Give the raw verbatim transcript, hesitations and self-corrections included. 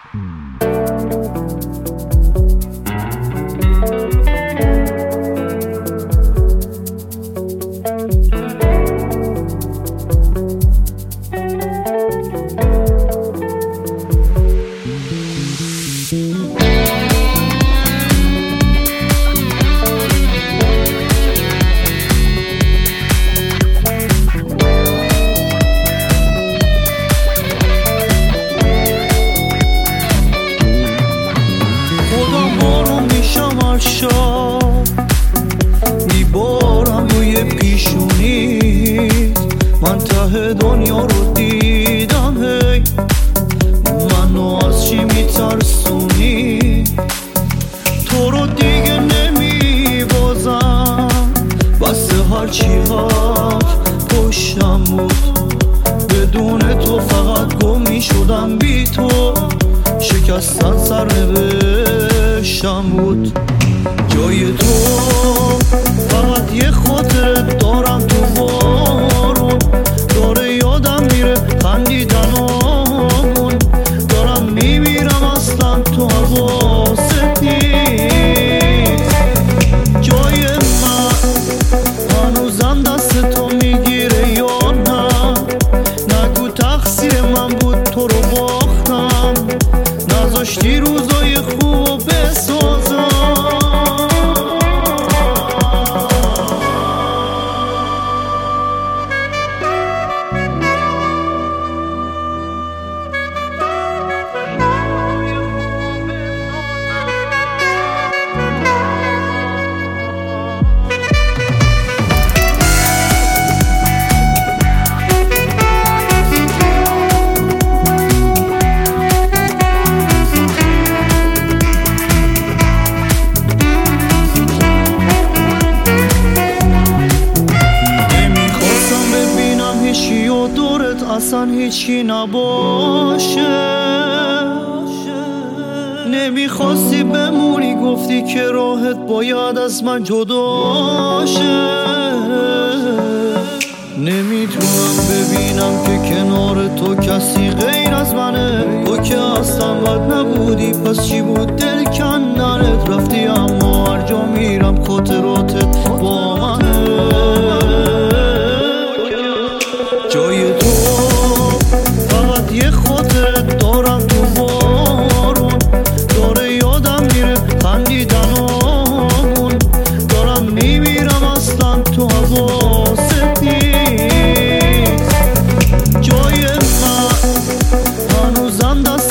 میبارم روی پیشونیت، من ته دنیا رو دیدم، هی منو از چی میترسونی؟ تو رو دیگه نمیبازم، بس هرچی هفت پشتم بود، بدون تو فقط گم میشدم، بی تو شکستن سر نوشتم بود. جای تو فقط یه خاطره دارم تو بارون، داره یادم میره خندیدنامون، دارم میمیرم اصلا تو حواست نیست. جای من هنوزم دست تو میگیره یا نه؟ نگو تقصیر من بود تو رو باختم، نذاشتی روزای خوب بسازم. اصلا هیچی نباشه، نمیخواستی بمونی، گفتی که راحت باید از من جداشه. نمیتونم ببینم که کنار تو کسی غیر از منه، تو که اصلا بد نبودی، پس چی بود دل کندنت؟ رفتی اما هر جا میرم خاطراتت با منه. جای تو فقط یه خاطره دارم تو بارون، داره یادم میره خندیدنامون، دارم میمیرم اصلا تو حواست نیست. جای من هنوزم دست